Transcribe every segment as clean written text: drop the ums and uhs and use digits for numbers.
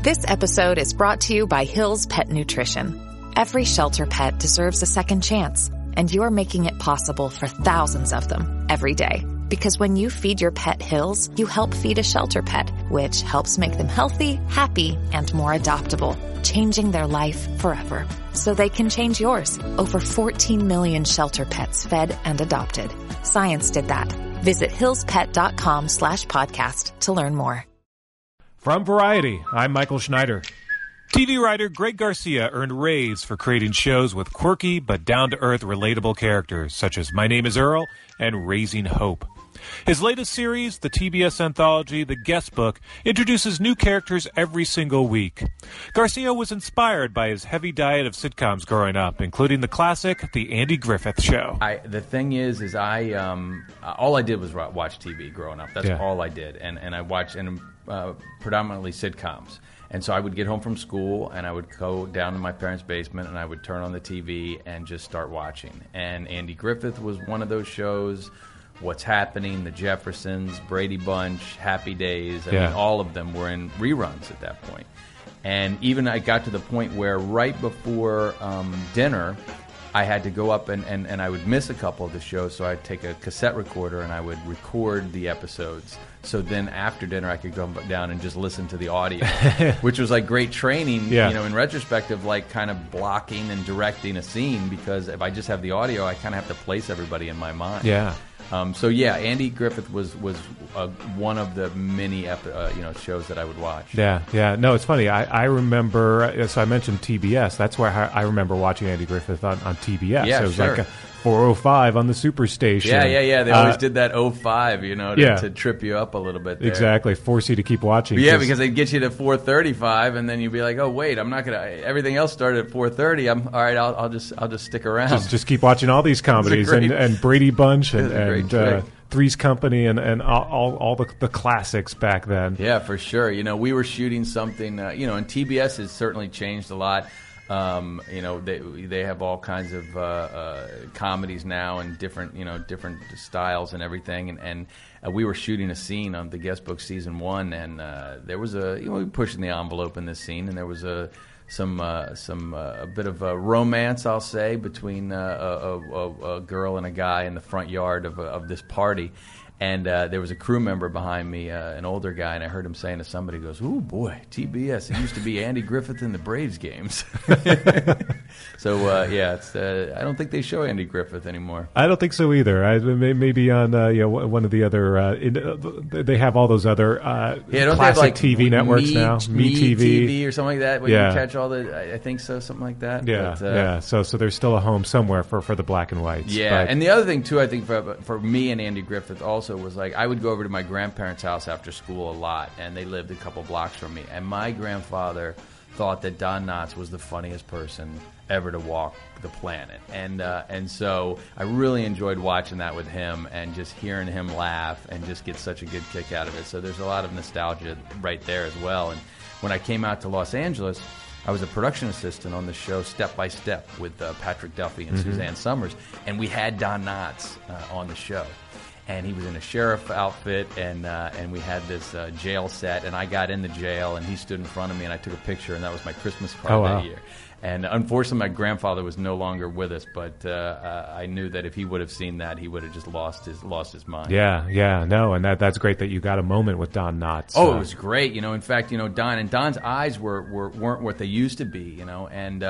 This episode is brought to you by Hill's Pet Nutrition. Every shelter pet deserves a second chance, and you're making it possible for thousands of them every day. Because when you feed your pet Hill's, you help feed a shelter pet, which helps make them healthy, happy, and more adoptable, changing their life forever. So they can change yours. Over 14 million shelter pets fed and adopted. Science did that. Visit hillspet.com/podcast to learn more. From Variety, I'm Michael Schneider. TV writer Greg Garcia earned raves for creating shows with quirky but down-to-earth relatable characters, such as My Name is Earl and Raising Hope. His latest series, the TBS anthology The Guest Book, introduces new characters every single week. Garcia was inspired by his heavy diet of sitcoms growing up, including the classic The Andy Griffith Show. The thing is all I did was watch TV growing up. That's all I did, and I watched predominantly sitcoms. And so I would get home from school, and I would go down to my parents' basement, and I would turn on the TV and just start watching. And Andy Griffith was one of those shows. What's Happening, The Jeffersons, Brady Bunch, Happy Days. I mean, all of them were in reruns at that point. And even I got to the point where right before dinner, I had to go up and I would miss a couple of the shows, so I'd take a cassette recorder and I would record the episodes. So then after dinner, I could go down and just listen to the audio, which was like great training, in retrospect of like kind of blocking and directing a scene, because if I just have the audio, I kind of have to place everybody in my mind. Yeah. Andy Griffith was one of the many shows that I would watch. Yeah. No, it's funny. I remember. So I mentioned TBS. That's where I remember watching Andy Griffith on TBS. Yeah, it was sure. like 405 on the Superstation. Yeah. They always did that 05, to trip you up a little bit there. Exactly, force you to keep watching. Yeah, because they'd get you to 4:35, and then you'd be like, "Oh wait, I'm not gonna." Everything else started at 4:30. I'm all right. I'll just stick around. Just keep watching all these comedies and Brady Bunch and Three's Company and all the classics back then. Yeah, for sure. We were shooting something. And TBS has certainly changed a lot. They have all kinds of comedies now and different styles and everything. And we were shooting a scene on The Guest Book season 1, and there was we were pushing the envelope in this scene, and there was a bit of a romance, I'll say, between a girl and a guy in the front yard of this party. And there was a crew member behind me, an older guy, and I heard him saying to somebody, he goes, "Ooh, boy, TBS, it used to be Andy Griffith in the Braves games." I don't think they show Andy Griffith anymore. I don't think so either. Maybe on one of the other, they have all those other classic TV networks now. MeTV or something like that, where you can catch all the, I think so, something like that. Yeah. So there's still a home somewhere for the black and whites. Yeah, and the other thing, too, I think for me and Andy Griffith also, was like I would go over to my grandparents' house after school a lot, and they lived a couple blocks from me. And my grandfather thought that Don Knotts was the funniest person ever to walk the planet, and so I really enjoyed watching that with him and just hearing him laugh and just get such a good kick out of it. So there's a lot of nostalgia right there as well. And when I came out to Los Angeles, I was a production assistant on the show Step by Step with Patrick Duffy and Suzanne Summers, and we had Don Knotts on the show. And he was in a sheriff outfit, and we had this jail set, and I got in the jail, and he stood in front of me, and I took a picture, and that was my Christmas card that year. And unfortunately, my grandfather was no longer with us, but I knew that if he would have seen that, he would have just lost his mind. No, and that's great that you got a moment with Don Knotts. Oh, it was great. In fact, Don's eyes weren't what they used to be. And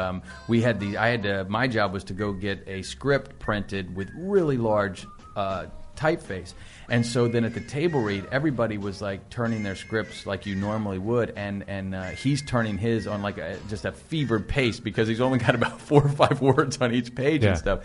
my job was to go get a script printed with really large typeface. And so then at the table read, everybody was like turning their scripts like you normally would, and he's turning his on like just a fevered pace because he's only got about 4 or 5 words on each page and stuff.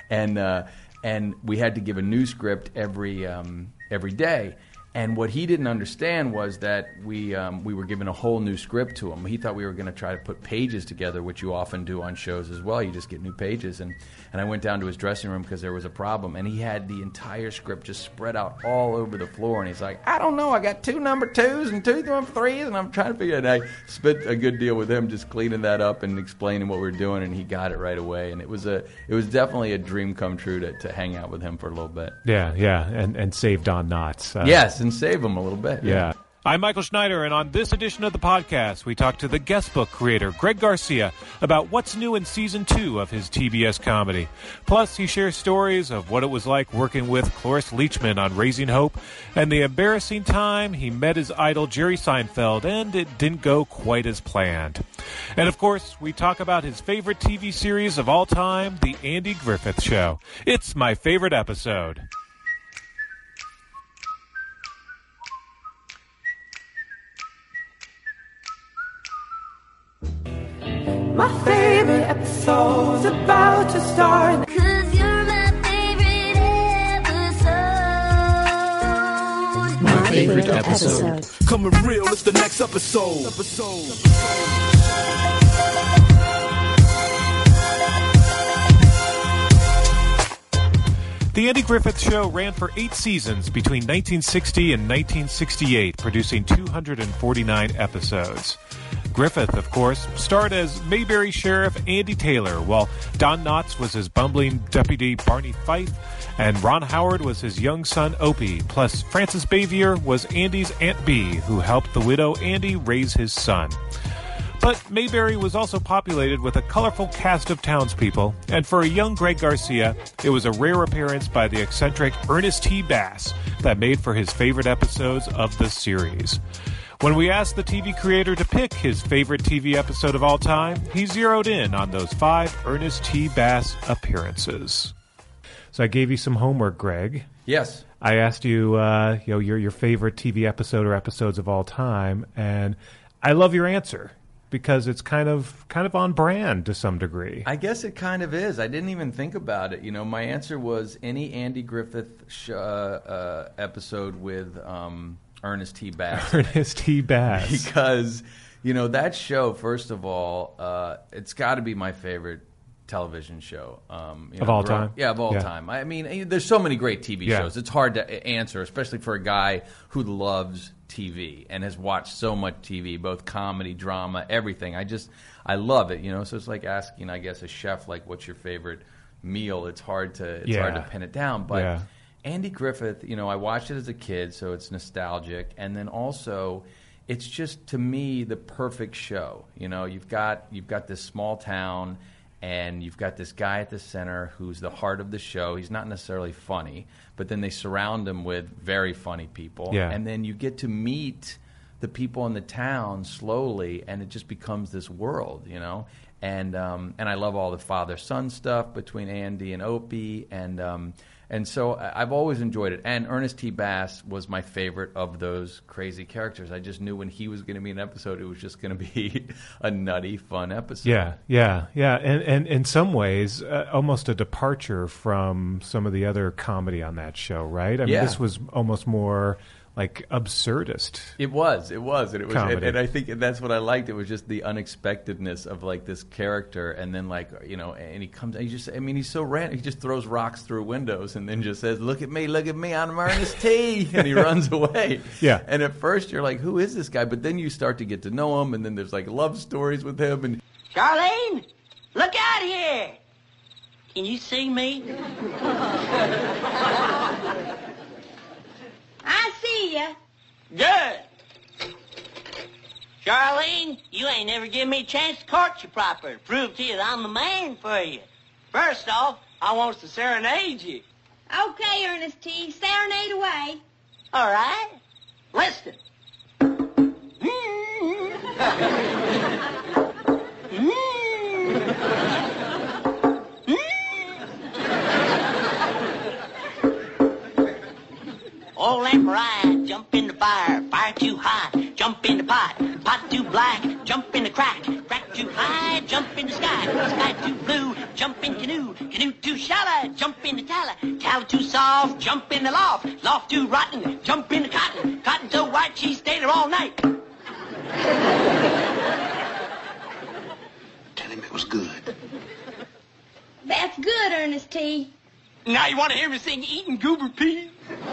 And we had to give a new script every day. And what he didn't understand was that we were given a whole new script to him. He thought we were going to try to put pages together, which you often do on shows as well. You just get new pages. And I went down to his dressing room because there was a problem. And he had the entire script just spread out all over the floor. And he's like, "I don't know. I got 2 number 2s and 2 number 3s. And I'm trying to figure it out." And I spent a good deal with him just cleaning that up and explaining what we were doing. And he got it right away. And it was definitely a dream come true to hang out with him for a little bit. Yeah. And save Don Knotts. Yes. And save him a little bit. Yeah. I'm Michael Schneider, and on this edition of the podcast, we talk to the guest book creator, Greg Garcia, about what's new in Season 2 of his TBS comedy. Plus, he shares stories of what it was like working with Cloris Leachman on Raising Hope, and the embarrassing time he met his idol, Jerry Seinfeld, and it didn't go quite as planned. And, of course, we talk about his favorite TV series of all time, The Andy Griffith Show. It's my favorite episode. My favorite episode's about to start. 'Cause you're my favorite episode. My favorite episode. Coming real, it's the next episode. The Andy Griffith Show ran for 8 seasons between 1960 and 1968, producing 249 episodes. Griffith, of course, starred as Mayberry Sheriff Andy Taylor, while Don Knotts was his bumbling deputy Barney Fife, and Ron Howard was his young son Opie, plus Frances Bavier was Andy's Aunt Bee, who helped the widow Andy raise his son. But Mayberry was also populated with a colorful cast of townspeople, and for a young Greg Garcia, it was a rare appearance by the eccentric Ernest T. Bass that made for his favorite episodes of the series. When we asked the TV creator to pick his favorite TV episode of all time, he zeroed in on those 5 Ernest T. Bass appearances. So I gave you some homework, Greg. Yes. I asked you, your favorite TV episode or episodes of all time, and I love your answer because it's kind of on brand to some degree. I guess it kind of is. I didn't even think about it. You know, my answer was any Andy Griffith episode with Ernest T. Bass. Ernest T. Bass. Because, that show, first of all, it's got to be my favorite television show. Of all time? Yeah, of all time. I mean, there's so many great TV shows. It's hard to answer, especially for a guy who loves TV and has watched so much TV, both comedy, drama, everything. I love it, So it's like asking, I guess, a chef, like, what's your favorite meal? It's hard to pin it down. But Andy Griffith, I watched it as a kid, so it's nostalgic. And then also, it's just, to me, the perfect show. You've got this small town, and you've got this guy at the center who's the heart of the show. He's not necessarily funny, but then they surround him with very funny people. Yeah. And then you get to meet the people in the town slowly, and it just becomes this world, And I love all the father-son stuff between Andy and Opie, and so I've always enjoyed it. And Ernest T. Bass was my favorite of those crazy characters. I just knew when he was going to be in an episode, it was just going to be a nutty, fun episode. Yeah. And in some ways, almost a departure from some of the other comedy on that show, right? I mean, this was almost more like absurdist. It was, and comedy. And I think that's what I liked. It was just the unexpectedness of like this character, and then and he comes, and he's so random. He just throws rocks through windows, and then just says, "Look at me, I'm Ernest T." And he runs away. Yeah. And at first you're like, "Who is this guy?" But then you start to get to know him, and then there's like love stories with him. And Charlene, look out here! Can you see me? I see ya. Good. Charlene, you ain't never given me a chance to court you proper, to prove to you that I'm the man for you. First off, I wants to serenade you. Okay, Ernest T. Serenade away. All right? Listen. Old lamp ride, jump in the fire, fire too high, jump in the pot, pot too black, jump in the crack, crack too high, jump in the sky, sky too blue, jump in canoe, canoe too shallow, jump in the tallow, tallow too soft, jump in the loft, loft too rotten, jump in the cotton, cotton so white she stayed there all night. Tell him it was good. That's good, Ernest T. Now you want to hear me sing Eating Goober Peas?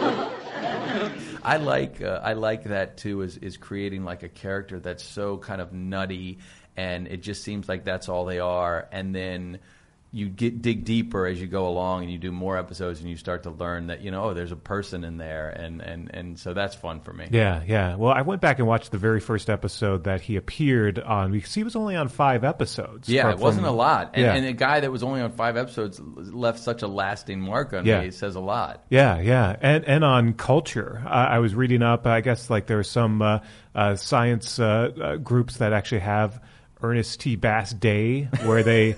I like that too. Is creating like a character that's so kind of nutty, and it just seems like that's all they are. And then dig deeper as you go along, and you do more episodes, and you start to learn that there's a person in there, and so that's fun for me. Yeah. Well, I went back and watched the very first episode that he appeared on, because he was only on 5 episodes. Yeah, it wasn't a lot, and a guy that was only on 5 episodes left such a lasting mark on me. It says a lot. Yeah, and on culture, I was reading up. I guess like there are some science groups that actually have Ernest T. Bass Day, where they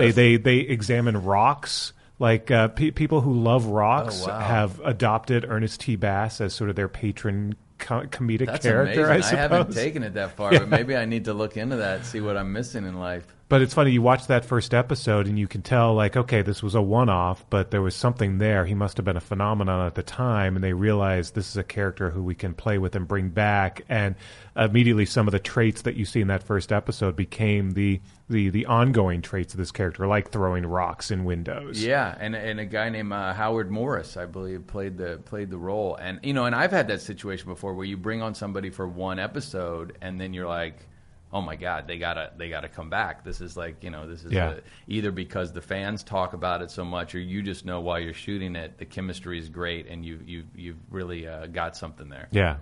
examine rocks. Like people who love rocks have adopted Ernest T. Bass as sort of their patron comedic That's character. amazing. I haven't taken it that far, but maybe I need to look into that and see what I'm missing in life. But it's funny, you watch that first episode and you can tell, like, okay, this was a one-off, but there was something there. He must have been a phenomenon at the time, and they realized this is a character who we can play with and bring back. And immediately some of the traits that you see in that first episode became the ongoing traits of this character, like throwing rocks in windows. Yeah, and a guy named Howard Morris, I believe, played the role. And and I've had that situation before where you bring on somebody for one episode, and then you're like, oh my God, they gotta come back. This is like, this is either because the fans talk about it so much, or you just know while you're shooting it, the chemistry is great, and you've really got something there. Yeah.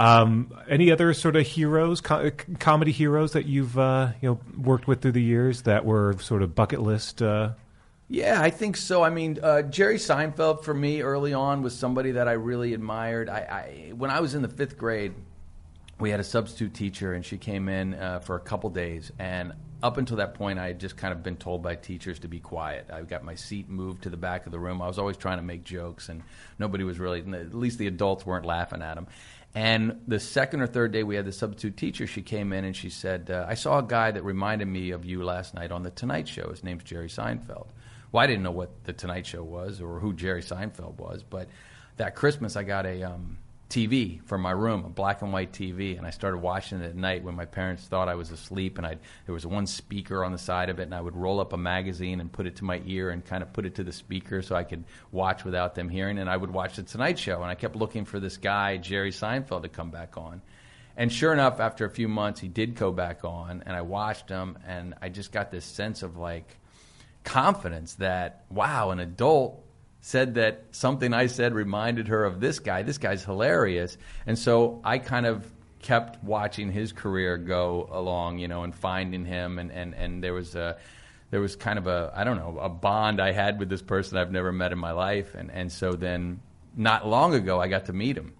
Any other sort of heroes, comedy heroes that you've worked with through the years that were sort of bucket list? Yeah, I think so. I mean, Jerry Seinfeld for me early on was somebody that I really admired. When I was in the 5th grade, we had a substitute teacher, and she came in for a couple days. And up until that point, I had just kind of been told by teachers to be quiet. I got my seat moved to the back of the room. I was always trying to make jokes, and nobody was really, at least the adults weren't laughing at them. And the 2nd or 3rd day we had the substitute teacher, she came in and she said, I saw a guy that reminded me of you last night on The Tonight Show. His name's Jerry Seinfeld. Well, I didn't know what The Tonight Show was or who Jerry Seinfeld was, but that Christmas I got a TV for my room, a black and white TV, and I started watching it at night when my parents thought I was asleep, and there was one speaker on the side of it, and I would roll up a magazine and put it to my ear and kind of put it to the speaker so I could watch without them hearing, and I would watch The Tonight Show, and I kept looking for this guy, Jerry Seinfeld, to come back on. And sure enough, after a few months, he did go back on, and I watched him, and I just got this sense of, like, confidence that, wow, an adult said that something I said reminded her of this guy. This guy's hilarious. And so I kind of kept watching his career go along, and finding him. And there was kind of a bond I had with this person I've never met in my life. And so then not long ago, I got to meet him.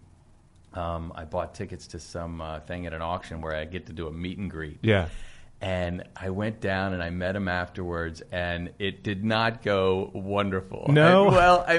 I bought tickets to some thing at an auction where I get to do a meet and greet. Yeah. And I went down and I met him afterwards, and it did not go wonderful. No?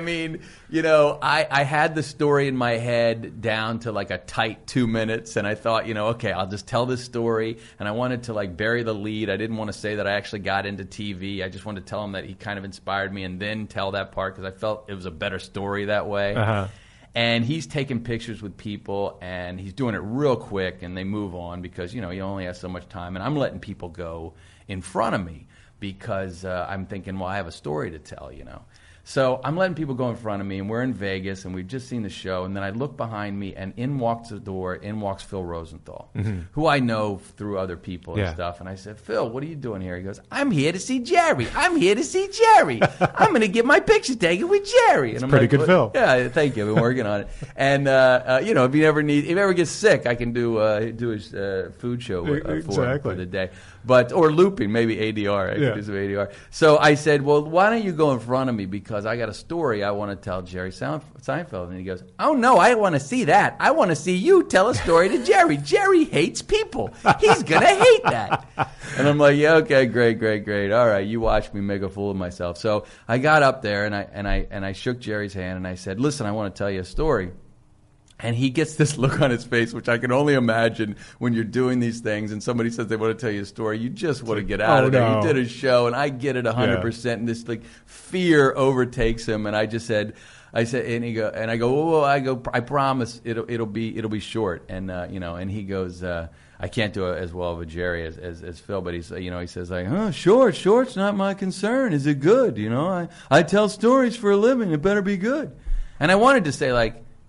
I had the story in my head down to like a tight 2 minutes, and I thought, okay, I'll just tell this story. And I wanted to like bury the lead. I didn't want to say that I actually got into TV. I just wanted to tell him that he kind of inspired me and then tell that part because I felt it was a better story that way. Uh-huh. And he's taking pictures with people, and he's doing it real quick, and they move on because, you only have so much time. And I'm letting people go in front of me because I'm thinking, well, I have a story to tell, So I'm letting people go in front of me, and we're in Vegas, and we've just seen the show. And then I look behind me, and in walks Phil Rosenthal, who I know through other people and stuff. And I said, Phil, what are you doing here? He goes, I'm here to see Jerry. I'm going to get my picture taken with Jerry. And I'm pretty like, good, Phil. Yeah, thank you. I've been working on it. And, if he ever gets sick, I can do his food show for the day. Or looping, maybe ADR. I could do some ADR. So I said, well, why don't you go in front of me because I got a story I want to tell Jerry Seinfeld. And he goes, oh, no, I want to see that. I want to see you tell a story to Jerry. Jerry hates people. He's going to hate that. And I'm like, yeah, okay, great. All right, you watch me make a fool of myself. So I got up there, and I shook Jerry's hand, and I said, listen, I want to tell you a story. And he gets this look on his face, which I can only imagine when you're doing these things and somebody says they want to tell you a story. You just want to get out of there. No. You did a show, and I get it 100%. And this like fear overtakes him. And I said, I promise it'll be short. And and he goes, I can't do as well of a Jerry as Phil, but he says like, short's not my concern. Is it good? I tell stories for a living. It better be good. And I wanted to say like,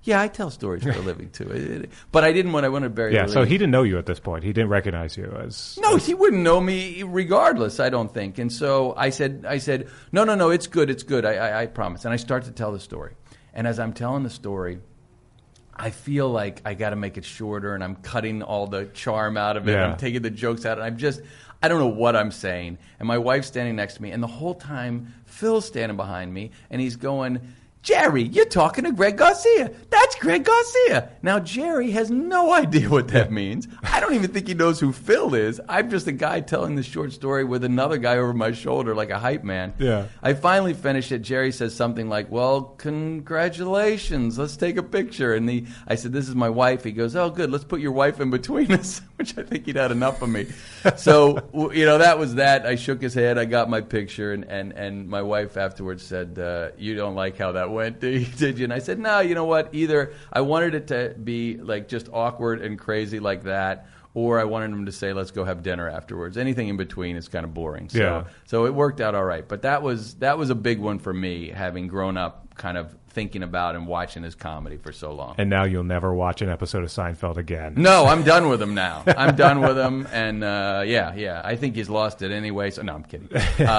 Yeah, I tell stories for a living too. But I didn't when I went to Barry. Yeah, so he didn't know you at this point. He didn't recognize you as... No, he wouldn't know me regardless, I don't think. And so I said, no, it's good. I promise. And I start to tell the story. And as I'm telling the story, I feel like I got to make it shorter, and I'm cutting all the charm out of it. Yeah. I'm taking the jokes out, and I don't know what I'm saying. And my wife's standing next to me, and the whole time Phil's standing behind me, and he's going, Jerry, you're talking to Greg Garcia. That's Greg Garcia. Now, Jerry has no idea what that means. I don't even think he knows who Phil is. I'm just a guy telling the short story with another guy over my shoulder like a hype man. Yeah. I finally finish it. Jerry says something like, well, congratulations. Let's take a picture. And I said, this is my wife. He goes, oh, good. Let's put your wife in between us, which I think he'd had enough of me. So, that was that. I shook his head. I got my picture. And my wife afterwards said, you don't like how that went, did you? And I said, no, you know what? Either I wanted it to be like just awkward and crazy like that, or I wanted him to say, let's go have dinner afterwards. Anything in between is kind of boring. So it worked out all right. But that was a big one for me, having grown up kind of thinking about and watching his comedy for so long. And now you'll never watch an episode of Seinfeld again. No, I'm done with him now. I'm done with him, and I think he's lost it anyway. So no, I'm kidding.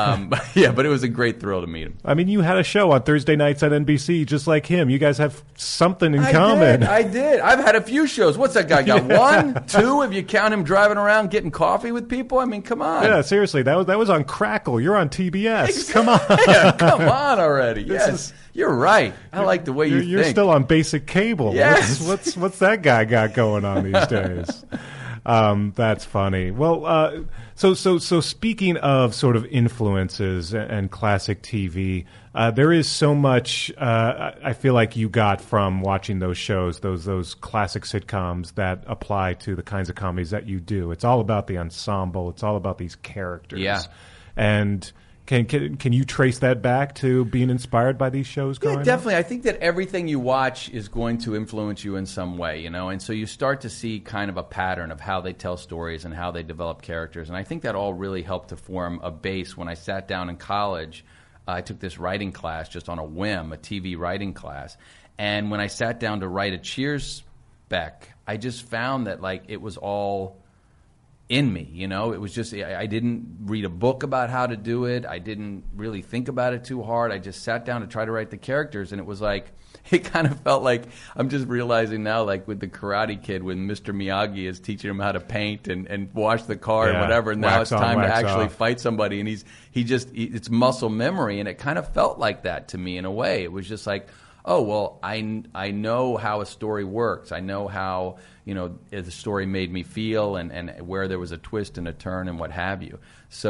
But it was a great thrill to meet him. I mean, you had a show on Thursday nights at NBC just like him. You guys have something in common. I did. I've had a few shows. What's that guy got? 1, 2? If you count him driving around getting coffee with people? I mean, come on. Yeah, seriously. That was on Crackle. You're on TBS. Exactly. Come on. Yeah, come on already. Yes. You're right. I like the way you think. You're still on basic cable. Yes. What's that guy got going on these days? That's funny. Well, so speaking of sort of influences and classic TV, there is so much I feel like you got from watching those shows, those classic sitcoms that apply to the kinds of comedies that you do. It's all about the ensemble. It's all about these characters. Yeah. And Can you trace that back to being inspired by these shows growing up? Definitely. I think that everything you watch is going to influence you in some way, and so you start to see kind of a pattern of how they tell stories and how they develop characters. And I think that all really helped to form a base. When I sat down in college, I took this writing class just on a whim, a TV writing class. And when I sat down to write a Cheers spec, I just found that it was all in me, it was just, I didn't read a book about how to do it. I didn't really think about it too hard. I just sat down to try to write the characters, and it was it kind of felt like, I'm just realizing now, with the Karate Kid, when Mr. Miyagi is teaching him how to paint and wash the car and whatever, and now it's time to actually fight somebody, and it's muscle memory, and it kind of felt like that to me in a way. It was just oh, well, I know how a story works. I know how, the story made me feel and where there was a twist and a turn and what have you.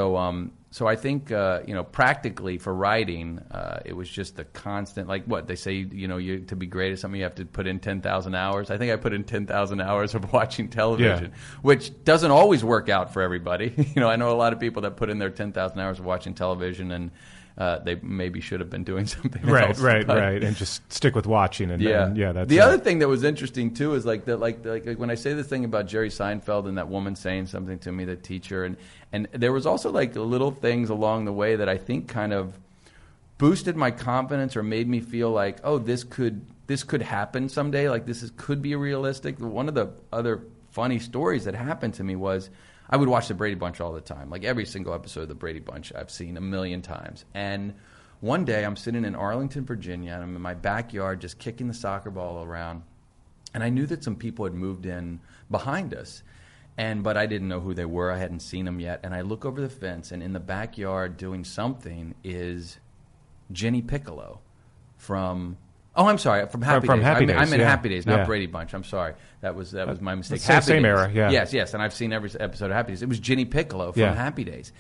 So I think, practically for writing, it was just the constant, what they say, to be great at something, you have to put in 10,000 hours. I think I put in 10,000 hours of watching television, which doesn't always work out for everybody. I know a lot of people that put in their 10,000 hours of watching television, and they maybe should have been doing something else. Right, and just stick with watching. And that's the other thing that was interesting too is like when I say this thing about Jerry Seinfeld and that woman saying something to me, the teacher, and there was also little things along the way that I think kind of boosted my confidence or made me feel this could happen someday. Could be realistic. One of the other funny stories that happened to me was, I would watch the Brady Bunch all the time. Every single episode of the Brady Bunch I've seen a million times. And one day I'm sitting in Arlington, Virginia, and I'm in my backyard just kicking the soccer ball around. And I knew that some people had moved in behind us, but I didn't know who they were. I hadn't seen them yet. And I look over the fence, and in the backyard doing something is Jenny Piccolo from... Oh, I'm sorry. From Happy Days. I'm in Happy Days, not Brady Bunch. I'm sorry. That was my mistake. Same era, yeah. Yes. And I've seen every episode of Happy Days. It was Jenny Piccolo from Happy Days.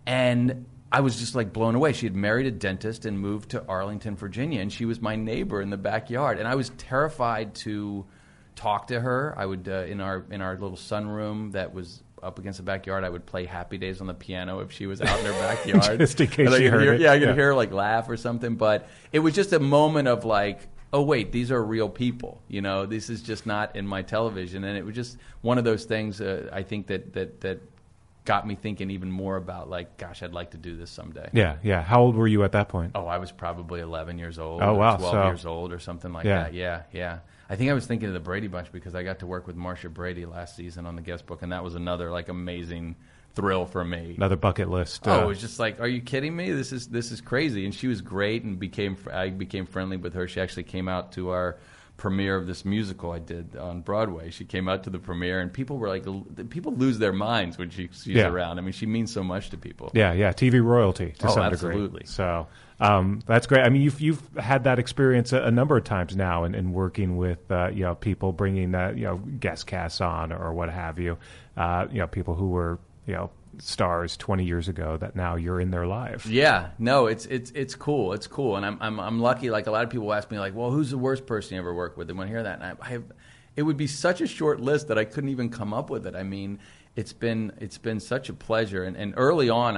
And I was just blown away. She had married a dentist and moved to Arlington, Virginia, and she was my neighbor in the backyard. And I was terrified to talk to her. I would, in our little sunroom that was up against the backyard, I would play Happy Days on the piano if she was out in her backyard. Just in case she heard it. Yeah, I could hear her laugh or something. But it was just a moment of oh wait, these are real people. This is just not in my television. And it was just one of those things. I think that got me thinking even more about gosh, I'd like to do this someday. Yeah. How old were you at that point? Oh, I was probably 11 years old. Oh, wow. 12 years old or something like that. Yeah. I think I was thinking of the Brady Bunch because I got to work with Marcia Brady last season on the guest book, and that was another like amazing thrill for me. Another bucket list. It was just like, are you kidding me? This is crazy. And she was great, and I became friendly with her. She actually came out to our premiere of this musical I did on Broadway. She came out to the premiere, and people were like, people lose their minds when she's around. I mean, she means so much to people. Yeah, TV royalty to some absolutely. degree. So that's great. I mean, you've had that experience a number of times now in working with people bringing guest casts on or what have you. People who were stars 20 years ago that now you're in their lives. Yeah, no, it's cool. It's cool, and I'm lucky. Like a lot of people ask me, like, well, who's the worst person you ever worked with? And when I hear that, and it would be such a short list that I couldn't even come up with it. I mean, it's been such a pleasure. And early on,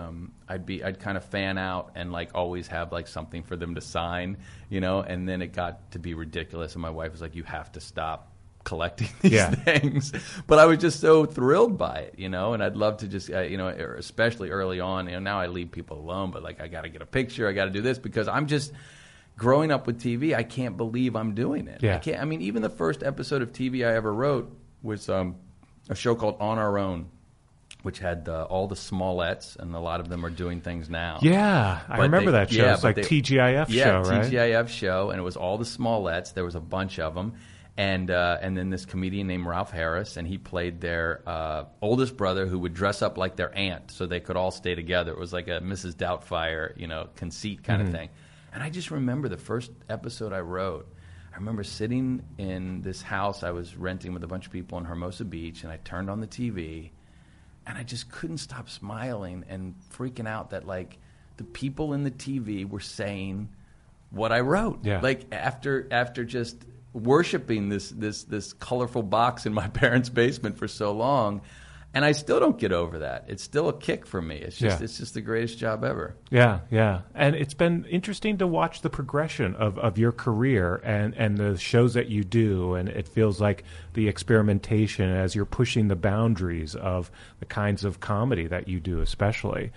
I'd kind of fan out and like always have like something for them to sign, And then it got to be ridiculous, and my wife was like, "You have to stop collecting these things." But I was just so thrilled by it, and I'd love to just, especially early on, now I leave people alone, but like I got to get a picture, I got to do this, because I'm just growing up with TV. I can't believe I'm doing it. Yeah. I mean, even the first episode of TV I ever wrote was a show called On Our Own, which had all the Smalletts, and a lot of them are doing things now. Yeah, I remember that show. It's like TGIF show, right? Yeah, TGIF show, and it was all the Smalletts. There was a bunch of them. And then this comedian named Ralph Harris, and he played their oldest brother who would dress up like their aunt so they could all stay together. It was like a Mrs. Doubtfire, conceit kind of thing. And I just remember the first episode I wrote. I remember sitting in this house I was renting with a bunch of people in Hermosa Beach, and I turned on the TV, and I just couldn't stop smiling and freaking out that like the people in the TV were saying what I wrote. Yeah. Like after just worshiping this colorful box in my parents' basement for so long, and I still don't get over that. It's still a kick for me. It's just the greatest job ever. Yeah. And it's been interesting to watch the progression of your career and the shows that you do, and it feels like the experimentation as you're pushing the boundaries of the kinds of comedy that you do, especially.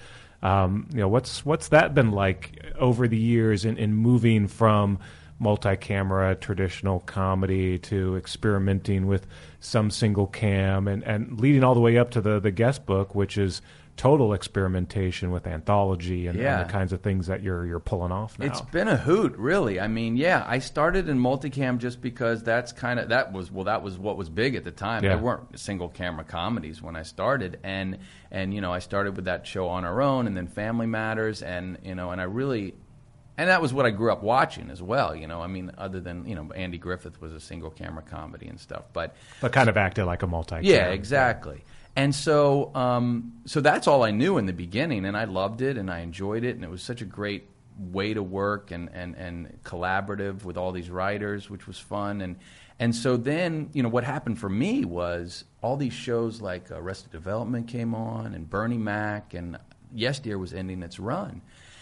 What's that been like over the years in moving from multi-camera traditional comedy to experimenting with some single cam and leading all the way up to the guest book, which is total experimentation with anthology and the kinds of things that you're pulling off now? It's been a hoot, really. I mean, I started in multicam just because that was what was big at the time. There weren't single camera comedies when I started, and I started with that show On Our Own, and then Family Matters, and I really. And that was what I grew up watching as well, I mean, other than, Andy Griffith was a single-camera comedy and stuff. But kind of acted like a multi-camera. Yeah, exactly. And so that's all I knew in the beginning, and I loved it, and I enjoyed it, and it was such a great way to work and collaborative with all these writers, which was fun. And so then, what happened for me was all these shows like Arrested Development came on, and Bernie Mac, and Yes Dear was ending its run.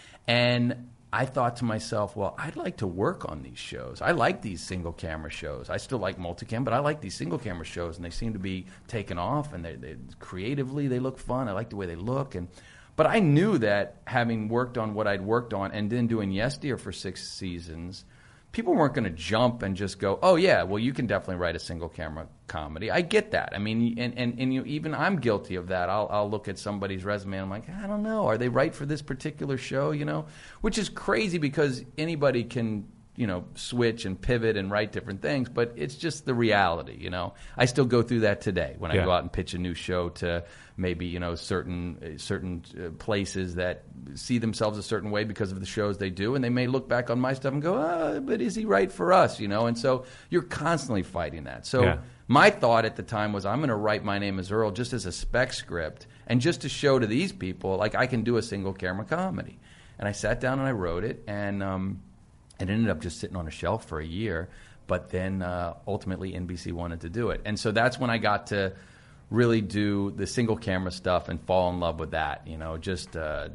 And I thought to myself, well, I'd like to work on these shows. I like these single-camera shows. I still like multicam, but I like these single-camera shows, and they seem to be taking off, and they creatively, they look fun. I like the way they look. But I knew that having worked on what I'd worked on and then doing Yes Dear for 6 seasons, people weren't going to jump and just go, oh, yeah, well, you can definitely write a single-camera comedy. I get that. I mean, and even I'm guilty of that. I'll look at somebody's resume and I'm like, I don't know. Are they right for this particular show, Which is crazy because anybody can, switch and pivot and write different things, but it's just the reality, I still go through that today when I go out and pitch a new show to maybe, certain places that see themselves a certain way because of the shows they do, and they may look back on my stuff and go, but is he right for us, And so you're constantly fighting that. So my thought at the time was I'm going to write My Name is Earl just as a spec script and just to show to these people, like, I can do a single-camera comedy. And I sat down and I wrote it, and it ended up just sitting on a shelf for a year. But then ultimately NBC wanted to do it. And so that's when I got to really do the single-camera stuff and fall in love with that, just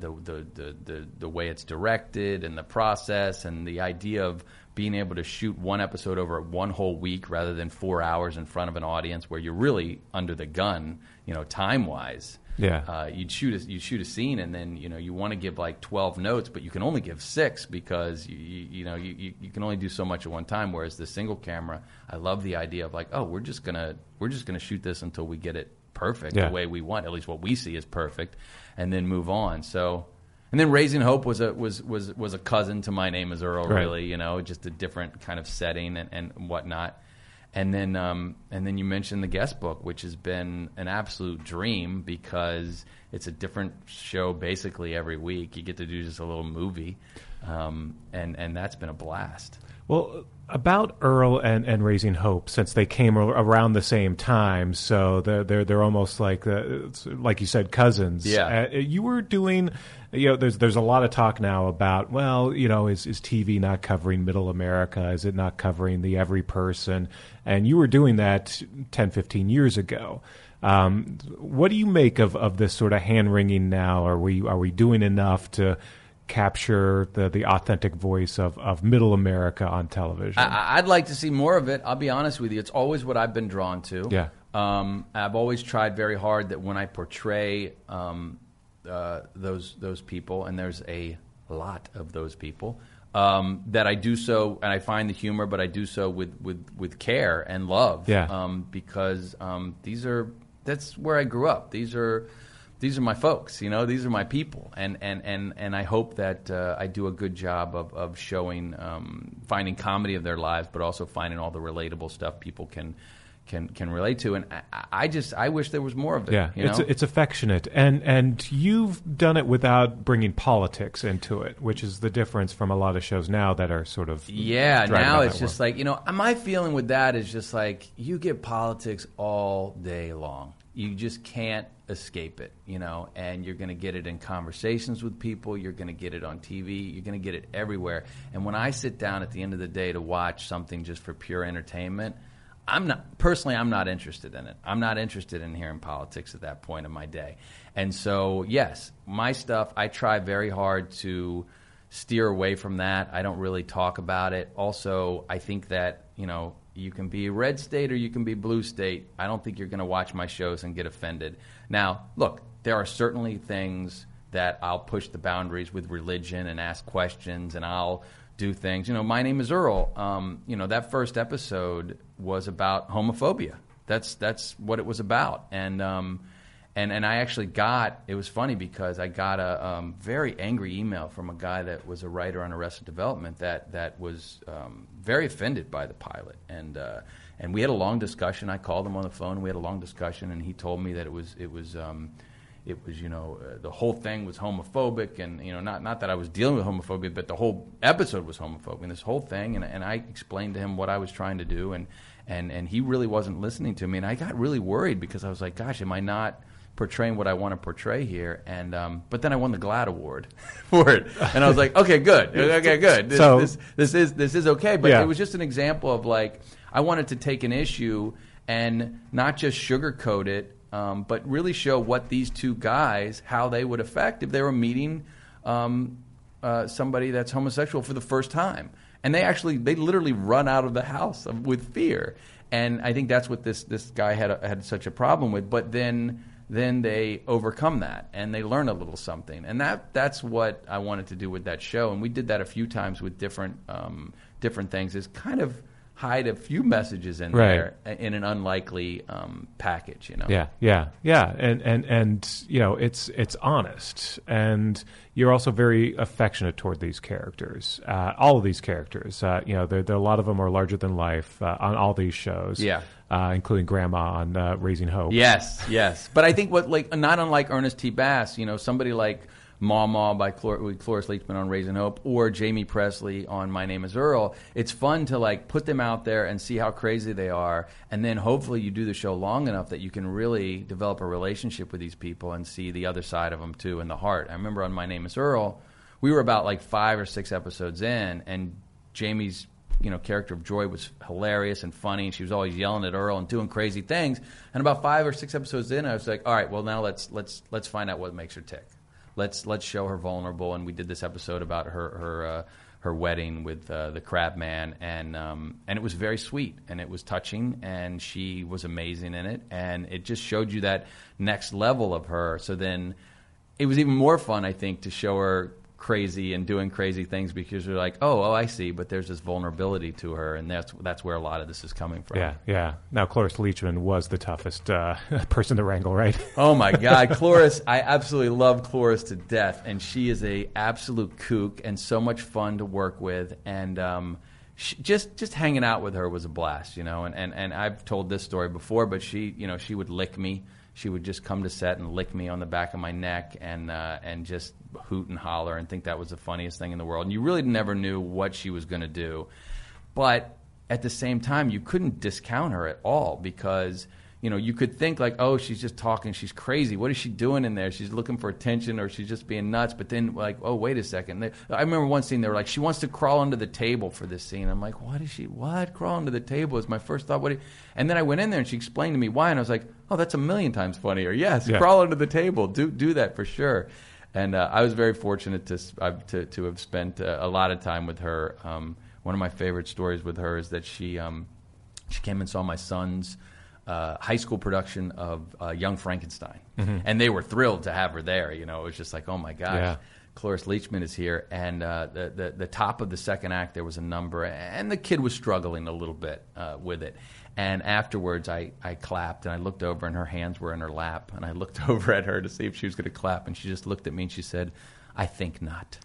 the way it's directed and the process and the idea of being able to shoot one episode over one whole week rather than 4 hours in front of an audience where you're really under the gun, time-wise. You'd shoot a scene, and then you want to give like 12 notes, but you can only give 6 because you can only do so much at one time. Whereas the single camera, I love the idea of like, oh, we're just gonna shoot this until we get it perfect the way we want, at least what we see is perfect, and then move on. So. And then Raising Hope was a cousin to My Name Is Earl, really, just a different kind of setting and whatnot. And then you mentioned the guest book, which has been an absolute dream because it's a different show basically every week. You get to do just a little movie, and that's been a blast. Well, about Earl and Raising Hope, since they came around the same time, so they're almost like you said, cousins. Yeah, you were doing. There's a lot of talk now about, well, is TV not covering Middle America? Is it not covering the every person? And you were doing that 10, 15 years ago. What do you make of this sort of hand-wringing now? Are we doing enough to capture the authentic voice of Middle America on television? I'd like to see more of it. I'll be honest with you. It's always what I've been drawn to. Yeah. I've always tried very hard that when I portray those people, and there's a lot of those people, that I do so, and I find the humor, but I do so with care and love. Yeah. Because that's where I grew up. These are my folks, these are my people, and I hope that I do a good job of showing, finding comedy of their lives, but also finding all the relatable stuff people can relate to, and I wish there was more of it. Yeah, it's affectionate, and you've done it without bringing politics into it, which is the difference from a lot of shows now that are sort of now it's just like my feeling with that is just like you get politics all day long. You just can't escape it, and you're going to get it in conversations with people. You're going to get it on TV. You're going to get it everywhere. And when I sit down at the end of the day to watch something just for pure entertainment, I'm not interested in it. I'm not interested in hearing politics at that point in my day. And so, yes, my stuff, I try very hard to steer away from that. I don't really talk about it. Also, I think that, you can be red state or you can be blue state. I don't think you're going to watch my shows and get offended. Now, look, there are certainly things that I'll push the boundaries with religion and ask questions, and I'll do things. My Name Is Earl. That first episode was about homophobia. That's what it was about. And I actually it was funny because I got a very angry email from a guy that was a writer on Arrested Development that was very offended by the pilot. And we had a long discussion. I called him on the phone. We had a long discussion, and he told me that it was the whole thing was homophobic, and not that I was dealing with homophobia, but the whole episode was homophobic, and this whole thing. And I explained to him what I was trying to do, and he really wasn't listening to me. And I got really worried because I was like, gosh, am I not portraying what I want to portray here? And but then I won the GLAAD award for it, and I was like, okay, good. This is okay. But it was just an example of like I wanted to take an issue and not just sugarcoat it, but really show what these two guys, how they would affect if they were meeting somebody that's homosexual for the first time. And they literally run out of the house with fear. And I think that's what this guy had such a problem with. But then they overcome that and they learn a little something. And that's what I wanted to do with that show. And we did that a few times with different things, is kind of hide a few messages in there in an unlikely package, Yeah, and it's honest, and you're also very affectionate toward these characters. All of these characters, there a lot of them are larger than life on all these shows. Yeah. Including Grandma on Raising Hope. Yes. But I think not unlike Ernest T. Bass, somebody like Mama by Cloris Leachman on Raising Hope, or Jamie Presley on My Name Is Earl, it's fun to put them out there and see how crazy they are, and then hopefully you do the show long enough that you can really develop a relationship with these people and see the other side of them too, in the heart. I remember on My Name Is Earl, we were about 5 or 6 episodes in, and Jamie's character of Joy was hilarious and funny. She was always yelling at Earl and doing crazy things. And about 5 or 6 episodes in, I was like, all right, well now let's find out what makes her tick. Let's show her vulnerable. And we did this episode about her her wedding with the Crab Man, and it was very sweet, and it was touching, and she was amazing in it, and it just showed you that next level of her. So then it was even more fun, I think, to show her crazy and doing crazy things, because you're like, oh, I see, but there's this vulnerability to her, and that's where a lot of this is coming from. Yeah. Now, Cloris Leachman was the toughest person to wrangle, right? Oh my God, Cloris! I absolutely love Cloris to death, and she is a absolute kook and so much fun to work with, and just hanging out with her was a blast, And I've told this story before, but she would lick me. She would just come to set and lick me on the back of my neck and just hoot and holler and think that was the funniest thing in the world. And you really never knew what she was going to do. But at the same time, you couldn't discount her at all, because you could think like, oh, she's just talking, she's crazy. What is she doing in there? She's looking for attention, or she's just being nuts. But then like, oh, wait a second. I remember one scene, they were like, she wants to crawl under the table for this scene. I'm like, what? Crawl under the table is my first thought. And then I went in there and she explained to me why, and I was like, oh, that's a million times funnier. Yes, yeah. Crawl under the table. Do that for sure. And I was very fortunate to have spent a lot of time with her. One of my favorite stories with her is that she came and saw my son's high school production of Young Frankenstein, and they were thrilled to have her there. It was just like, oh my gosh, Cloris Leachman is here. And the top of the second act, there was a number, and the kid was struggling a little bit with it. And afterwards, I clapped, and I looked over, and her hands were in her lap, and I looked over at her to see if she was going to clap, and she just looked at me and she said, "I think not."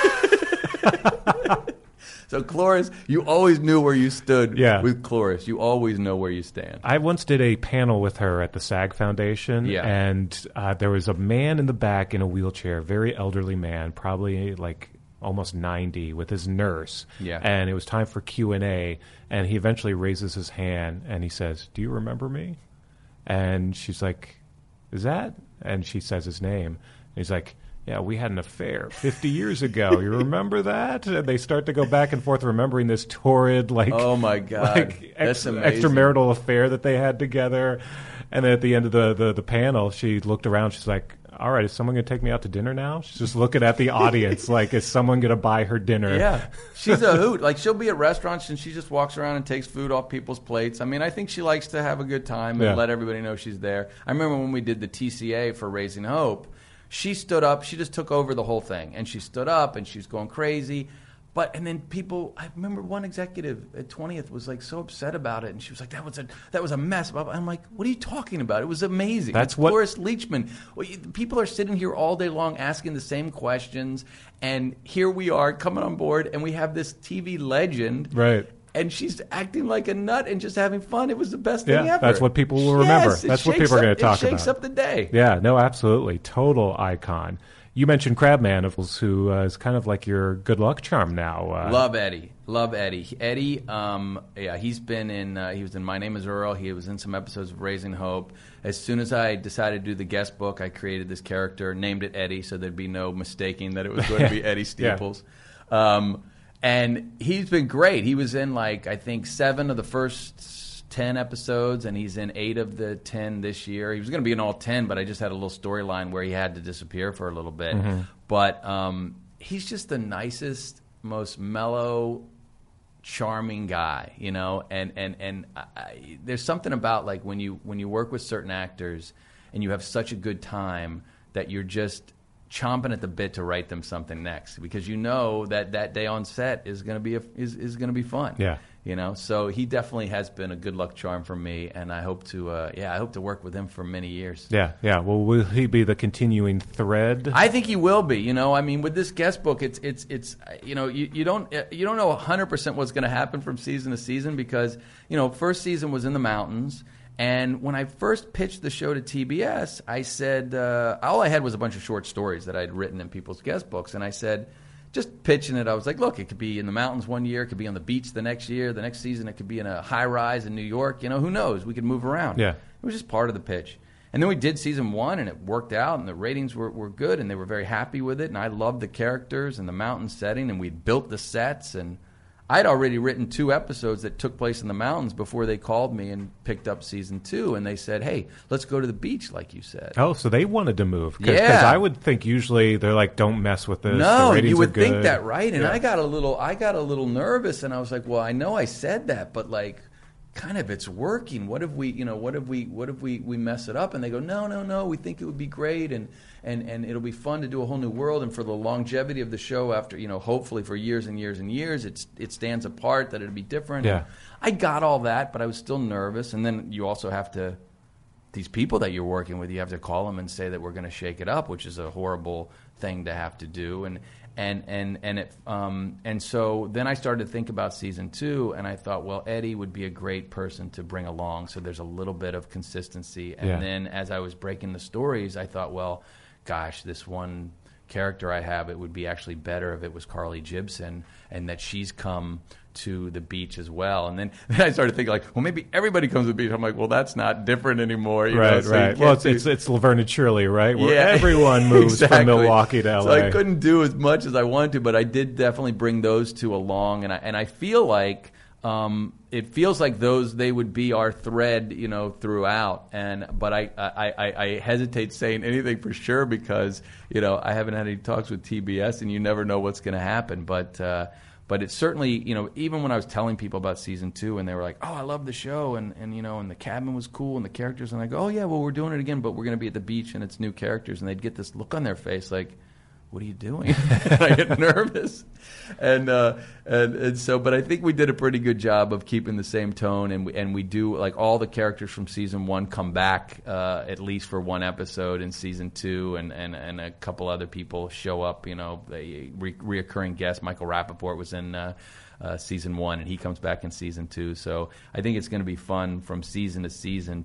So Cloris, you always knew where you stood with Cloris. You always know where you stand. I once did a panel with her at the SAG Foundation, and there was a man in the back in a wheelchair, very elderly man, probably like almost 90, with his nurse. Yeah. And it was time for Q&A, and he eventually raises his hand, and he says, "Do you remember me?" And she's like, "Is that?" And she says his name. And he's like, "Yeah, we had an affair 50 years ago. You remember that?" And they start to go back and forth remembering this torrid, oh my God, that's amazing, extramarital affair that they had together. And then at the end of the panel, she looked around. She's like, "All right, is someone going to take me out to dinner now?" She's just looking at the audience like, is someone going to buy her dinner? Yeah, she's a hoot. Like, she'll be at restaurants and she just walks around and takes food off people's plates. I mean, I think she likes to have a good time and let everybody know she's there. I remember when we did the TCA for Raising Hope, she stood up. She just took over the whole thing, and she stood up and she's going crazy. And then people, I remember one executive at 20th was like so upset about it, and she was like, that was a mess. I'm like, what are you talking about? It was amazing. That's what Cloris Leachman. People are sitting here all day long asking the same questions, and here we are coming on board, and we have this TV legend. Right. And she's acting like a nut and just having fun. It was the best thing ever. That's what people will remember. That's what people are going to talk about. It shakes up the day. Yeah, no, absolutely. Total icon. You mentioned Crabman, who is kind of like your good luck charm now. Love Eddie. Eddie, he's been in, he was in My Name is Earl. He was in some episodes of Raising Hope. As soon as I decided to do the guest book, I created this character, named it Eddie, so there'd be no mistaking that it was going to be Eddie Steeples. And he's been great. He was in, I think 7 of the first 10 episodes, and he's in 8 of the 10 this year. He was going to be in all 10, but I just had a little storyline where he had to disappear for a little bit. But he's just the nicest, most mellow, charming guy, And there's something about when you work with certain actors and you have such a good time that you're just chomping at the bit to write them something next, because that day on set is going to be is going to be fun. Yeah. So he definitely has been a good luck charm for me, and I hope to work with him for many years. Yeah. Well, will he be the continuing thread? I think he will be. I mean, with this guest book, it's you don't know 100% what's going to happen from season to season, because first season was in the mountains. And when I first pitched the show to TBS, I said, all I had was a bunch of short stories that I'd written in people's guest books. And I said, just pitching it, I was like, look, it could be in the mountains one year, it could be on the beach the next year, the next season it could be in a high-rise in New York. Who knows? We could move around. Yeah. It was just part of the pitch. And then we did season 1, and it worked out, and the ratings were good, and they were very happy with it. And I loved the characters and the mountain setting, and we built the sets, and I'd already written 2 episodes that took place in the mountains before they called me and picked up season 2, and they said, "Hey, let's go to the beach," like you said. Oh, so they wanted to move? Because Yeah. I would think usually they're like, "Don't mess with this." No, the ratings you would are good. think that, right? And Yeah. I got a little nervous, and I was like, "Well, I know I said that, but like, kind of it's working. What if we mess it up?" And they go, "No, we think it would be great, and it'll be fun to do a whole new world, and for the longevity of the show, after hopefully for years and years and years, it stands apart that it'll be different." Yeah. And I got all that, but I was still nervous. And then you also have to, these people that you're working with, you have to call them and say that we're going to shake it up, which is a horrible thing to have to do. And so then I started to think about season 2, and I thought, well, Eddie would be a great person to bring along, so there's a little bit of consistency. And then as I was breaking the stories, I thought, well, gosh, this one character I have, it would be actually better if it was Carly Jibson, and that she's come to the beach as well. And then I started thinking, like, well, maybe everybody comes to the beach. I'm like, well, that's not different anymore. Right. Well, it's Laverne and Shirley, right? Where everyone moves from Milwaukee to LA. So I couldn't do as much as I wanted to, but I did definitely bring those 2 along, and I feel like it feels like they would be our thread, throughout. But I hesitate saying anything for sure because I haven't had any talks with TBS, and you never know what's going to happen. But it's certainly, even when I was telling people about season 2, and they were like, "Oh, I love the show, and the cabin was cool, and the characters," and I go, "Oh yeah, well, we're doing it again, but we're going to be at the beach, and it's new characters," and they'd get this look on their face like, "What are you doing?" And I get nervous, and so. But I think we did a pretty good job of keeping the same tone, and we do, like, all the characters from season 1 come back at least for one episode in season 2, and a couple other people show up. A reoccurring guest, Michael Rappaport, was in season 1, and he comes back in season 2. So I think it's going to be fun from season to season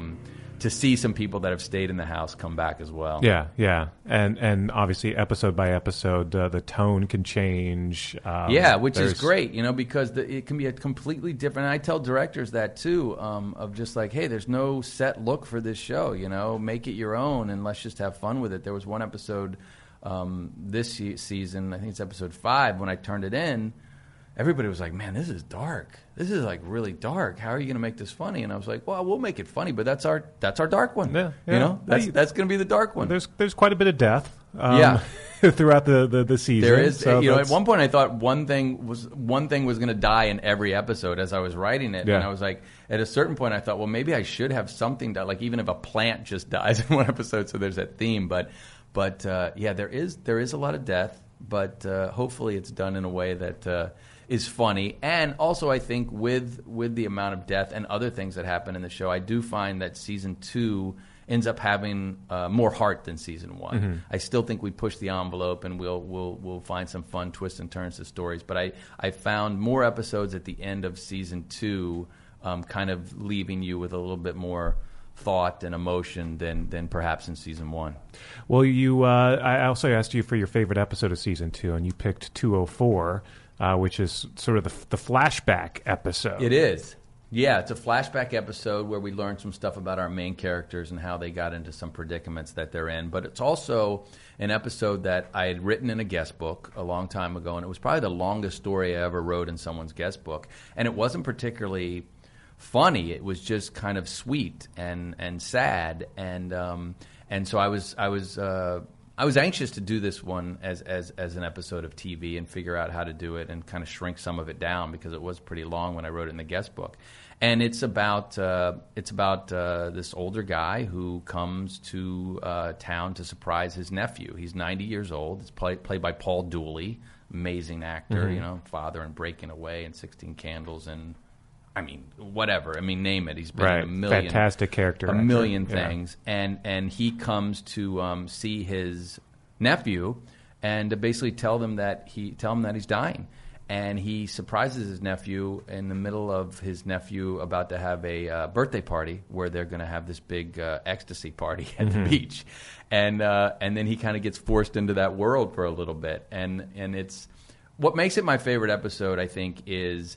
to see some people that have stayed in the house come back as well. Yeah, and obviously episode by episode, the tone can change. Which is great, because it can be a completely different. And I tell directors that too, of just like, hey, there's no set look for this show. Make it your own, and let's just have fun with it. There was one episode this season, I think it's episode 5, when I turned it in. Everybody was like, "Man, this is dark. This is like really dark. How are you going to make this funny?" And I was like, "Well, we'll make it funny, but that's our dark one. Yeah. That's going to be the dark one." There's quite a bit of death. Throughout the season. There is. So at one point I thought one thing was going to die in every episode as I was writing it, and I was like, at a certain point I thought, well, maybe I should have something that, like, even if a plant just dies in one episode, so there's that theme. But there is a lot of death, but hopefully it's done in a way that is funny. And also, I think with the amount of death and other things that happen in the show, I do find that season 2 ends up having more heart than season 1. Mm-hmm. I still think we push the envelope, and we'll find some fun twists and turns to stories. But I found more episodes at the end of season 2 kind of leaving you with a little bit more thought and emotion than perhaps in season 1. Well, I also asked you for your favorite episode of season 2, and you picked 204. Which is sort of the flashback episode. It is. Yeah, it's a flashback episode where we learn some stuff about our main characters and how they got into some predicaments that they're in. But it's also an episode that I had written in a guest book a long time ago, and it was probably the longest story I ever wrote in someone's guest book. And it wasn't particularly funny. It was just kind of sweet and sad. And so I was anxious to do this one as an episode of TV and figure out how to do it and kind of shrink some of it down because it was pretty long when I wrote it in the guest book. And it's about this older guy who comes to town to surprise his nephew. He's 90 years old. It's played by Paul Dooley, amazing actor, mm-hmm. Father in Breaking Away and 16 Candles and whatever. Name it. He's been in a million fantastic character, a million things. Yeah. And he comes to see his nephew and basically tell him that he's dying. And he surprises his nephew in the middle of his nephew about to have a birthday party where they're going to have this big ecstasy party at the beach. And then he kind of gets forced into that world for a little bit. And it's what makes it my favorite episode, I think, is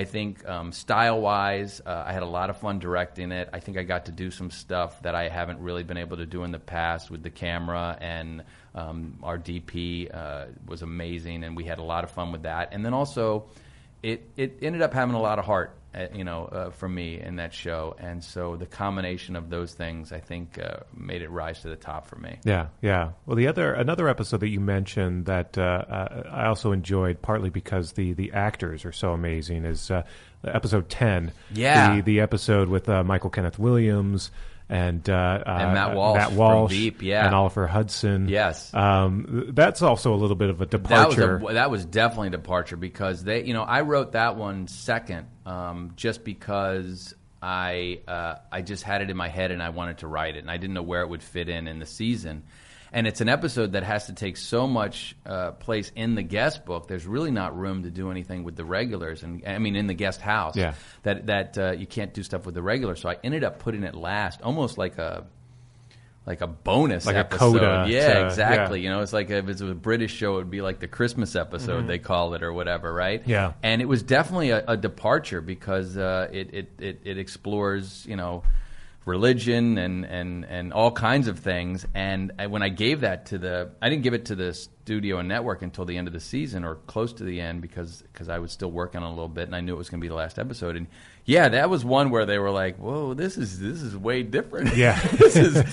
style-wise, I had a lot of fun directing it. I think I got to do some stuff that I haven't really been able to do in the past with the camera, and our DP was amazing, and we had a lot of fun with that. And then also, it ended up having a lot of heart, for me in that show, and so the combination of those things, I think, made it rise to the top for me. Yeah. Well, another episode that you mentioned that I also enjoyed, partly because the actors are so amazing, is episode 10. Yeah, the episode with Michael Kenneth Williams. And Matt Walsh from Veep, and Oliver Hudson. Yes. That's also a little bit of a departure. That was definitely a departure because I wrote that one second, just because I just had it in my head and I wanted to write it, and I didn't know where it would fit in the season. And it's an episode that has to take so much place in the guest book. There's really not room to do anything with the regulars, and I mean in the guest house. Yeah. That you can't do stuff with the regulars. So I ended up putting it last, almost like a bonus, like episode. a coda. Yeah, exactly. Yeah. It's like if it's a British show, it would be like the Christmas episode, they call it, or whatever, right? Yeah. And it was definitely a departure because it explores, religion and all kinds of things. And when I gave that I didn't give it to the studio and network until the end of the season, or close to the end, because I was still working on it a little bit, and I knew it was going to be the last episode. And yeah, that was one where they were like, "Whoa, this is way different." Yeah. this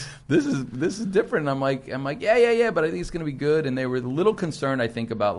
is different. And I'm like, yeah, but I think it's going to be good. And they were a little concerned, I think, about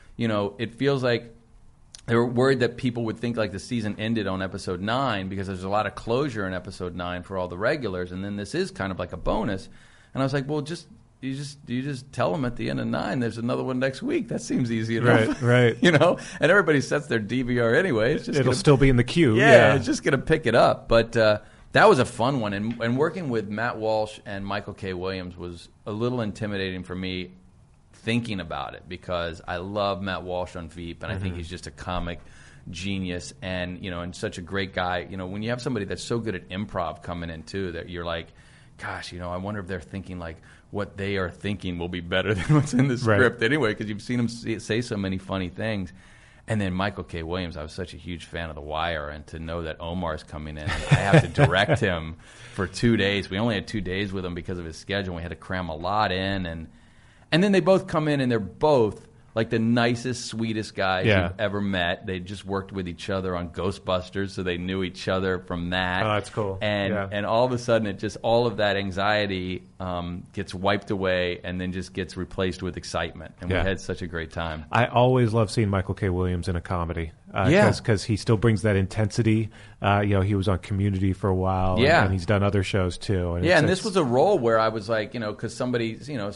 it feels like they were worried that people would think like the season ended on episode 9 because there's a lot of closure in episode 9 for all the regulars, and then this is kind of like a bonus. And I was like, well, you just tell them at the end of 9 there's another one next week. That seems easy enough, right? And everybody sets their DVR anyway. It'll still be in the queue. Yeah, it's just gonna pick it up. But that was a fun one, and working with Matt Walsh and Michael K. Williams was a little intimidating for me, thinking about it, because I love Matt Walsh on Veep, and I think he's just a comic genius, and and such a great guy. When you have somebody that's so good at improv coming in too, that you're like, gosh, I wonder if they're thinking like what they are thinking will be better than what's in the script anyway, because you've seen him say so many funny things. And then Michael K. Williams, I was such a huge fan of The Wire, and to know that Omar's coming in, I have to direct him for 2 days. We only had 2 days with him because of his schedule. We had to cram a lot in, and then they both come in, and they're both like the nicest, sweetest guys you've ever met. They just worked with each other on Ghostbusters, so they knew each other from that. Oh, that's cool. And all of a sudden, it just, all of that anxiety gets wiped away and then just gets replaced with excitement. And we had such a great time. I always love seeing Michael K. Williams in a comedy. Because he still brings that intensity. He was on Community for a while, and he's done other shows too. And this was a role where I was like, because somebody,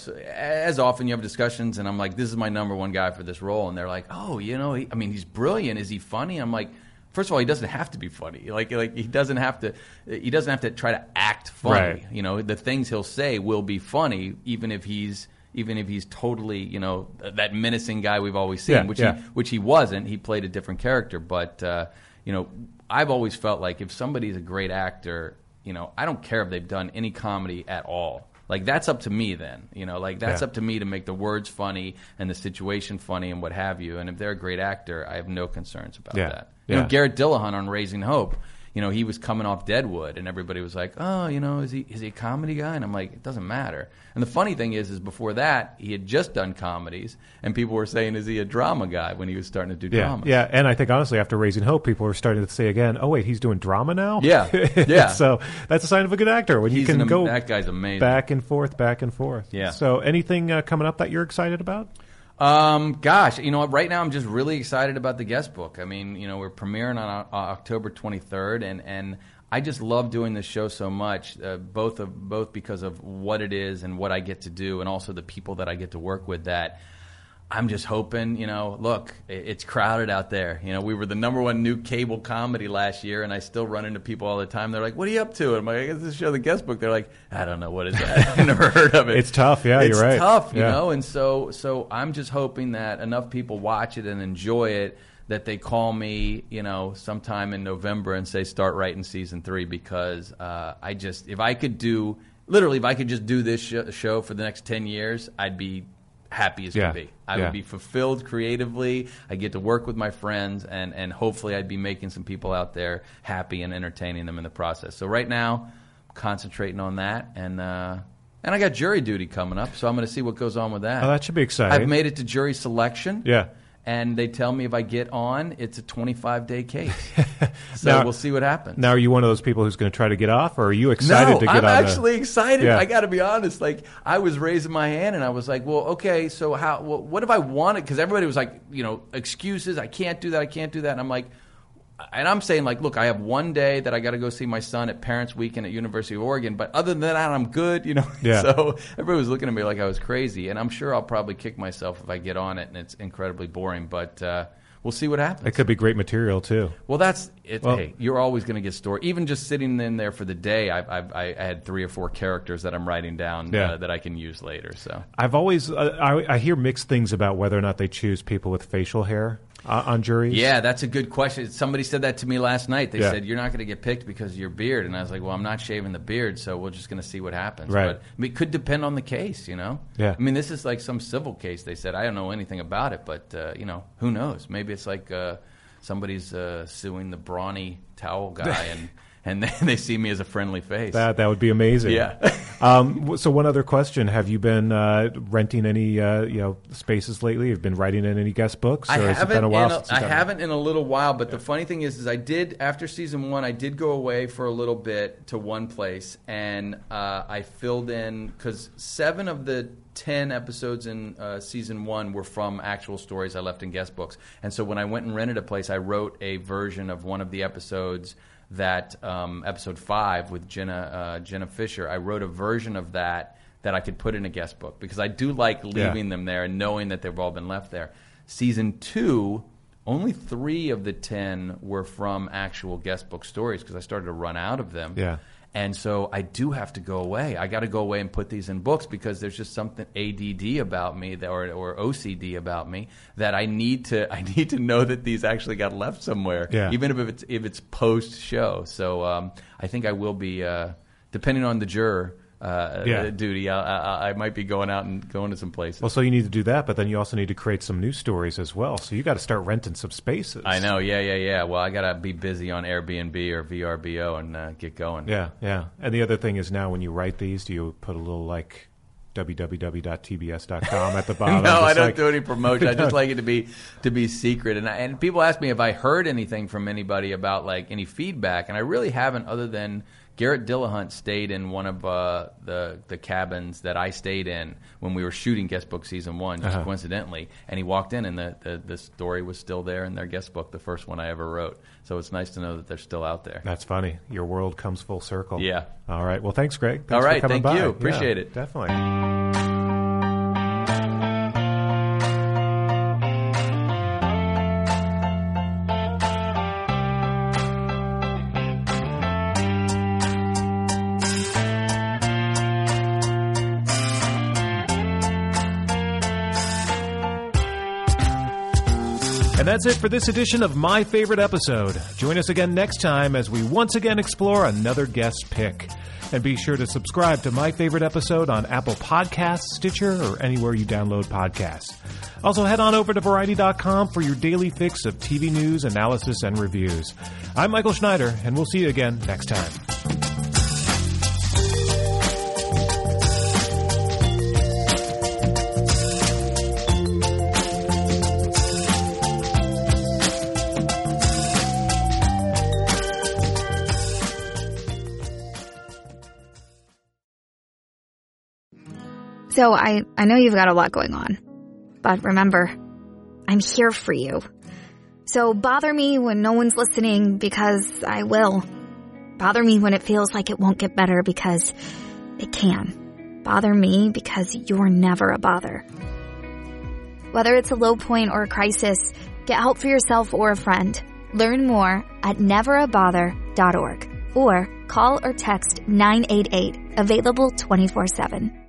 as often you have discussions, and I'm like, this is my number one guy for this role, and they're like, oh, he's brilliant. Is he funny? I'm like, first of all, he doesn't have to be funny. Like he doesn't have to try to act funny. Right. The things he'll say will be funny, even if he's totally, that menacing guy we've always seen, which he wasn't. He played a different character. But, I've always felt like if somebody's a great actor, I don't care if they've done any comedy at all. Like, that's up to me then. That's up to me to make the words funny and the situation funny and what have you. And if they're a great actor, I have no concerns about that. Garrett Dillahunt on Raising Hope, he was coming off Deadwood, and everybody was like, oh, is he a comedy guy? And I'm like, it doesn't matter. And the funny thing is before that, he had just done comedies, and people were saying, is he a drama guy, when he was starting to do dramas? Yeah, and I think, honestly, after Raising Hope, people were starting to say again, oh, wait, he's doing drama now? Yeah. So that's a sign of a good actor, when you can go that guy's amazing. Back and forth. Yeah. So anything coming up that you're excited about? Gosh, right now I'm just really excited about the guest book. I mean, we're premiering on October 23rd, and I just love doing this show so much, both because of what it is and what I get to do, and also the people that I get to work with, that I'm just hoping, look, it's crowded out there. We were the #1 new cable comedy last year, and I still run into people all the time. They're like, what are you up to? And I'm like, I guess this show, The Guest Book. They're like, I don't know, what is that? I've never heard of it. It's tough, you're right. It's tough, you know, and so I'm just hoping that enough people watch it and enjoy it that they call me, sometime in November and say, start writing season 3, because if I could just do this show for the next 10 years, I'd be happy as can be. I would be fulfilled creatively. I get to work with my friends, and hopefully I'd be making some people out there happy and entertaining them in the process. So right now, I'm concentrating on that, and I got jury duty coming up, so I'm going to see what goes on with that. Oh, that should be exciting. I've made it to jury selection. Yeah. and they tell me if I get on, it's a 25-day case. So Now- we'll see what happens. Now, are you one of those people who's going to try to get off, or are you excited to get I'm on? actually excited. Yeah. I got to be honest. Like, I was raising my hand, and I was like, well, okay, so what if I wanted? Because everybody was like, excuses. I can't do that. I can't do that. And I'm like, and I'm saying, like, look, I have one day that I got to go see my son at Parents Weekend at University of Oregon, but other than that, I'm good, Yeah. So everybody was looking at me like I was crazy, and I'm sure I'll probably kick myself if I get on it, and it's incredibly boring, but we'll see what happens. It could be great material, too. Well, that's it. Well- Hey, you're always going to get story. Even just sitting in there for the day, I had 3 or 4 characters that I'm writing down Yeah. that I can use later. So I've always I hear mixed things about whether or not they choose people with facial hair on juries. yeah, that's a good question. Somebody said that to me last night. They Yeah. said you're not going to get picked because of your beard, and I was like, well, I'm not shaving the beard, so we're just going to see what happens. Right. But it could depend on the case, Yeah. I mean, this is like some civil case. They said I don't know anything about it, but who knows? Maybe it's like somebody's suing the brawny towel guy, and they see me as a friendly face. That would be amazing. Yeah. So one other question: have you been renting any spaces lately? Have you been writing in any guest books? I or has it been a while since you've done that? haven't in a little while, but the funny thing is I did, after season 1, I did go away for a little bit to one place, and I filled in, because 7 of the 10 episodes in season 1 were from actual stories I left in guest books. And so when I went and rented a place, I wrote a version of one of the episodes that, episode 5 with Jenna Fisher, I wrote a version of that I could put in a guest book, because I do like leaving them there and knowing that they've all been left there. Season 2, only 3 of the 10 were from actual guest book stories, because I started to run out of them. Yeah. And so I do have to go away. I got to go away and put these in books, because there's just something ADD about me or OCD about me that I need to know that these actually got left somewhere, Yeah. even if it's post show. So I think I will be, depending on the juror duty, I might be going out and going to some places. Well, so you need to do that, but then you also need to create some news stories as well. So you got to start renting some spaces. I know, yeah. Well, I got to be busy on Airbnb or VRBO and get going. Yeah. And the other thing is, now when you write these, do you put a little like www.tbs.com at the bottom? No, I Just don't like- do any promotion. I just like it to be secret. And people ask me if I heard anything from anybody about like any feedback, and I really haven't, other than Garrett Dillahunt stayed in one of the cabins that I stayed in when we were shooting guest book season 1, just coincidentally. And he walked in, and the story was still there in their guest book, the first one I ever wrote. So it's nice to know that they're still out there. That's funny. Your world comes full circle. Yeah. All right. Well, thanks, Greg. Thanks All right, for coming thank by. you. Appreciate Yeah, it. Definitely. And that's it for this edition of My Favorite Episode. Join us again next time as we once again explore another guest pick. And be sure to subscribe to My Favorite Episode on Apple Podcasts, Stitcher, or anywhere you download podcasts. Also, head on over to Variety.com for your daily fix of TV news, analysis, and reviews. I'm Michael Schneider, and we'll see you again next time. So I know you've got a lot going on, but remember, I'm here for you. So bother me when no one's listening, because I will. Bother me when it feels like it won't get better, because it can. Bother me because you're never a bother. Whether it's a low point or a crisis, get help for yourself or a friend. Learn more at neverabother.org or call or text 988, available 24/7.